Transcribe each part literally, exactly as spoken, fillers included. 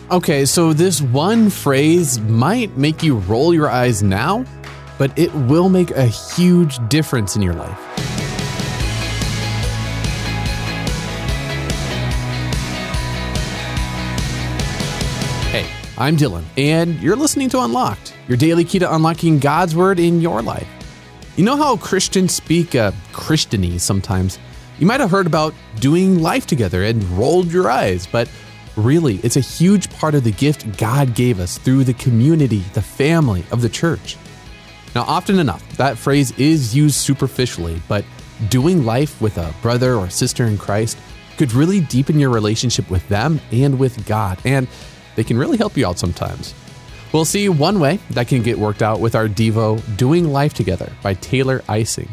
Okay, so this one phrase might make you roll your eyes now, but it will make a huge difference in your life. Hey, I'm Dylan, and you're listening to Unlocked, your daily key to unlocking God's Word in your life. You know how Christians speak uh, Christianese sometimes? You might have heard about doing life together and rolled your eyes, but really, it's a huge part of the gift God gave us through the community, the family of the church. Now, often enough, that phrase is used superficially, but doing life with a brother or sister in Christ could really deepen your relationship with them and with God, and they can really help you out sometimes. We'll see one way that can get worked out with our Devo, Doing Life Together by Taylor Ising.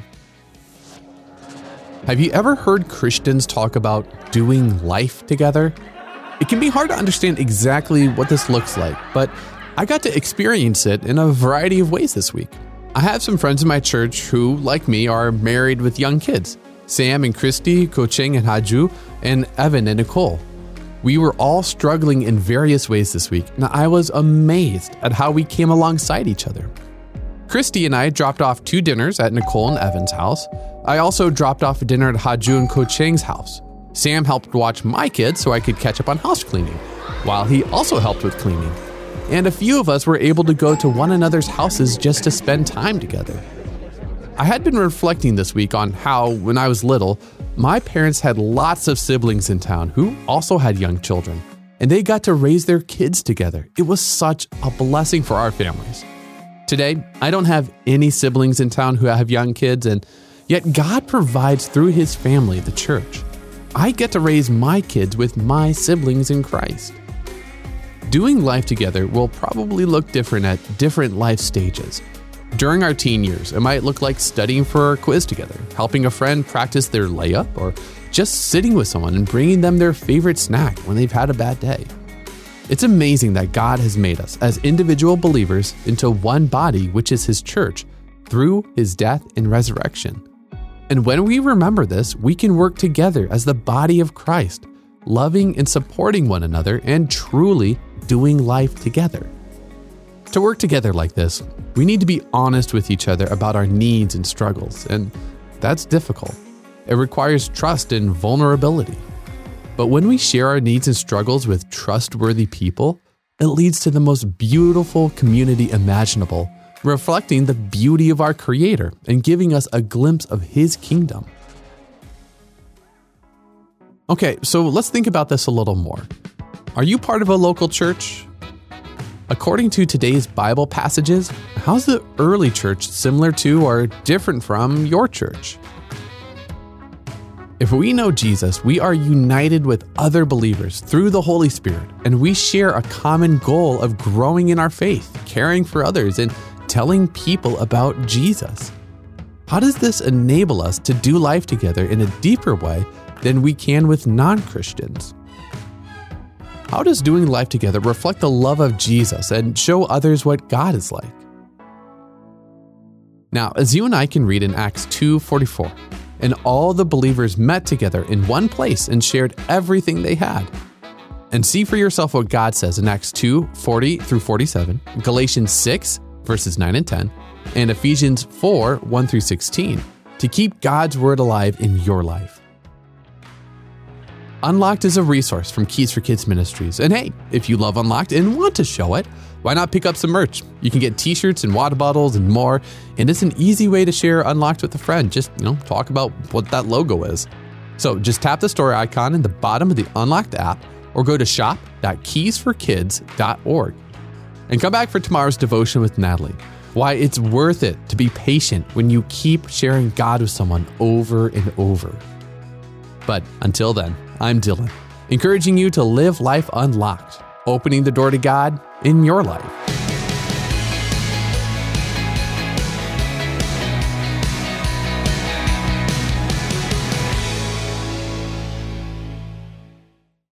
Have you ever heard Christians talk about doing life together? It can be hard to understand exactly what this looks like, but I got to experience it in a variety of ways this week. I have some friends in my church who, like me, are married with young kids. Sam and Christy, Kocheng and Haju, and Evan and Nicole. We were all struggling in various ways this week, and I was amazed at how we came alongside each other. Christy and I dropped off two dinners at Nicole and Evan's house. I also dropped off a dinner at Haju and Kocheng's house. Sam helped watch my kids so I could catch up on house cleaning, while he also helped with cleaning. And a few of us were able to go to one another's houses just to spend time together. I had been reflecting this week on how, when I was little, my parents had lots of siblings in town who also had young children, and they got to raise their kids together. It was such a blessing for our families. Today, I don't have any siblings in town who have young kids, and yet God provides through His family, the church. I get to raise my kids with my siblings in Christ. Doing life together will probably look different at different life stages. During our teen years, it might look like studying for a quiz together, helping a friend practice their layup, or just sitting with someone and bringing them their favorite snack when they've had a bad day. It's amazing that God has made us as individual believers into one body, which is His church, through His death and resurrection. And when we remember this, we can work together as the body of Christ, loving and supporting one another and truly doing life together. To work together like this, we need to be honest with each other about our needs and struggles, and that's difficult. It requires trust and vulnerability. But when we share our needs and struggles with trustworthy people, it leads to the most beautiful community imaginable, reflecting the beauty of our Creator and giving us a glimpse of His kingdom. Okay, so let's think about this a little more. Are you part of a local church? According to today's Bible passages, how's the early church similar to or different from your church? If we know Jesus, we are united with other believers through the Holy Spirit, and we share a common goal of growing in our faith, caring for others, and telling people about Jesus. How does this enable us to do life together in a deeper way than we can with non-Christians? How does doing life together reflect the love of Jesus and show others what God is like? Now, as you and I can read in Acts two forty-four, and all the believers met together in one place and shared everything they had. And see for yourself what God says in Acts two forty through forty-seven, Galatians six verses nine and ten, and Ephesians four one through sixteen to keep God's Word alive in your life. Unlocked is a resource from Keys for Kids Ministries. And hey, if you love Unlocked and want to show it, why not pick up some merch? You can get t-shirts and water bottles and more, and it's an easy way to share Unlocked with a friend. Just, you know, talk about what that logo is. So just tap the store icon in the bottom of the Unlocked app or go to shop dot keys for kids dot org. And come back for tomorrow's devotion with Natalie. Why it's worth it to be patient when you keep sharing God with someone over and over. But until then, I'm Dylan, encouraging you to live life unlocked, opening the door to God in your life.